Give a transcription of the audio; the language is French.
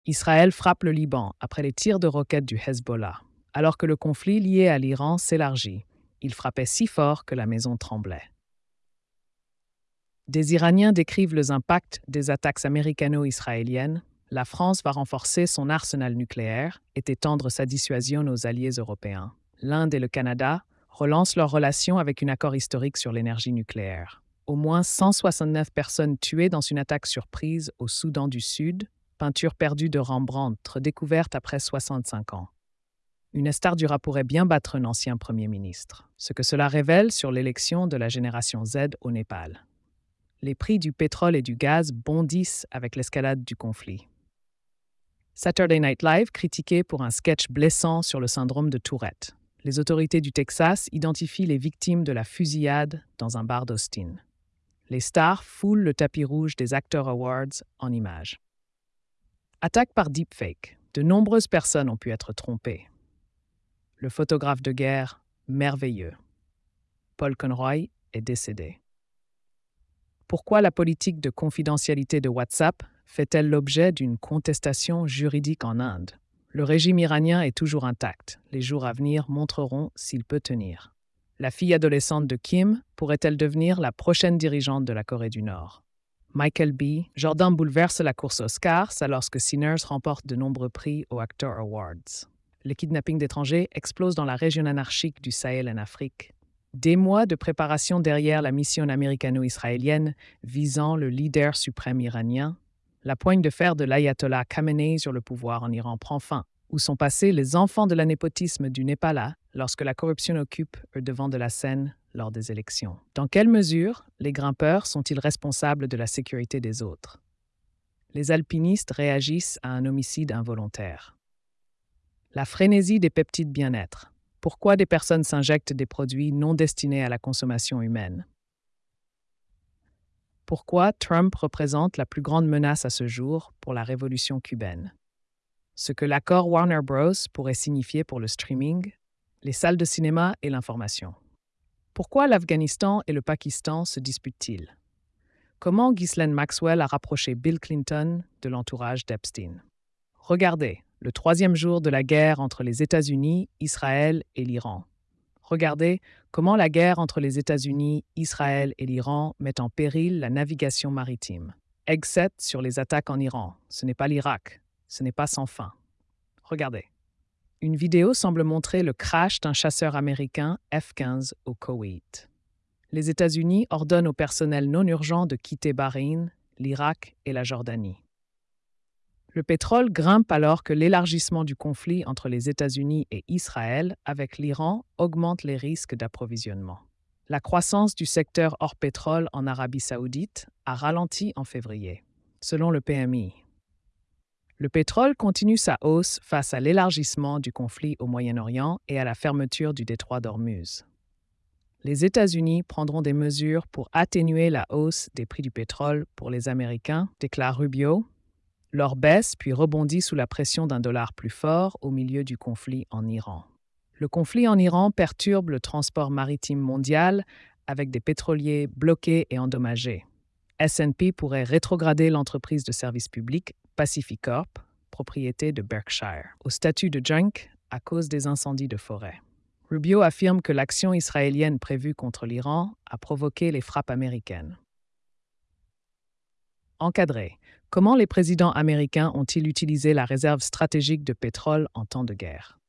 Israël frappe le Liban après les tirs de roquettes du Hezbollah, alors que le conflit lié à l'Iran s'élargit. Il frappait si fort que la maison tremblait. Des Iraniens décrivent les impacts des attaques américano-israéliennes. La France va renforcer son arsenal nucléaire et étendre sa dissuasion aux alliés européens. L'Inde et le Canada relancent leurs relations avec un accord historique sur l'énergie nucléaire. Au moins 169 personnes tuées dans une attaque surprise au Soudan du Sud, peinture perdue de Rembrandt redécouverte après 65 ans. Une star du rap pourrait bien battre un ancien Premier ministre, ce que cela révèle sur l'élection de la génération Z au Népal. Les prix du pétrole et du gaz bondissent avec l'escalade du conflit. Saturday Night Live critiqué pour un sketch blessant sur le syndrome de Tourette. Les autorités du Texas identifient les victimes de la fusillade dans un bar d'Austin. Les stars foulent le tapis rouge des Actor Awards en images. Attaque par deepfake. De nombreuses personnes ont pu être trompées. Le photographe de guerre, merveilleux. Paul Conroy est décédé. Pourquoi la politique de confidentialité de WhatsApp fait-elle l'objet d'une contestation juridique en Inde? Le régime iranien est toujours intact. Les jours à venir montreront s'il peut tenir. La fille adolescente de Kim pourrait-elle devenir la prochaine dirigeante de la Corée du Nord? Michael B. Jordan bouleverse la course Oscars alors que Sinners remporte de nombreux prix aux Actor Awards. Le kidnapping d'étrangers explose dans la région anarchique du Sahel en Afrique. Des mois de préparation derrière la mission américano-israélienne visant le leader suprême iranien, la poigne de fer de l'ayatollah Khamenei sur le pouvoir en Iran prend fin. Où sont passés les enfants de l'anépotisme du Népal lorsque la corruption occupe le devant de la scène lors des élections? Dans quelle mesure les grimpeurs sont-ils responsables de la sécurité des autres? Les alpinistes réagissent à un homicide involontaire. La frénésie des peptides bien-être. Pourquoi des personnes s'injectent des produits non destinés à la consommation humaine? Pourquoi Trump représente la plus grande menace à ce jour pour la révolution cubaine? Ce que l'accord Warner Bros. Pourrait signifier pour le streaming, les salles de cinéma et l'information. Pourquoi l'Afghanistan et le Pakistan se disputent-ils? Comment Ghislaine Maxwell a rapproché Bill Clinton de l'entourage d'Epstein? Regardez, le troisième jour de la guerre entre les États-Unis, Israël et l'Iran. Regardez comment la guerre entre les États-Unis, Israël et l'Iran met en péril la navigation maritime. Egg 7 sur les attaques en Iran. Ce n'est pas l'Irak. Ce n'est pas sans fin. Regardez. Une vidéo semble montrer le crash d'un chasseur américain F-15 au Koweït. Les États-Unis ordonnent au personnel non urgent de quitter Bahreïn, l'Irak et la Jordanie. Le pétrole grimpe alors que l'élargissement du conflit entre les États-Unis et Israël avec l'Iran augmente les risques d'approvisionnement. La croissance du secteur hors pétrole en Arabie saoudite a ralenti en février, selon le PMI. Le pétrole continue sa hausse face à l'élargissement du conflit au Moyen-Orient et à la fermeture du détroit d'Ormuz. Les États-Unis prendront des mesures pour atténuer la hausse des prix du pétrole pour les Américains, déclare Rubio. L'or baisse puis rebondit sous la pression d'un dollar plus fort au milieu du conflit en Iran. Le conflit en Iran perturbe le transport maritime mondial avec des pétroliers bloqués et endommagés. S&P pourrait rétrograder l'entreprise de service public Pacific Corp, propriété de Berkshire, au statut de junk à cause des incendies de forêt. Rubio affirme que l'action israélienne prévue contre l'Iran a provoqué les frappes américaines. Encadré. Comment les présidents américains ont-ils utilisé la réserve stratégique de pétrole en temps de guerre?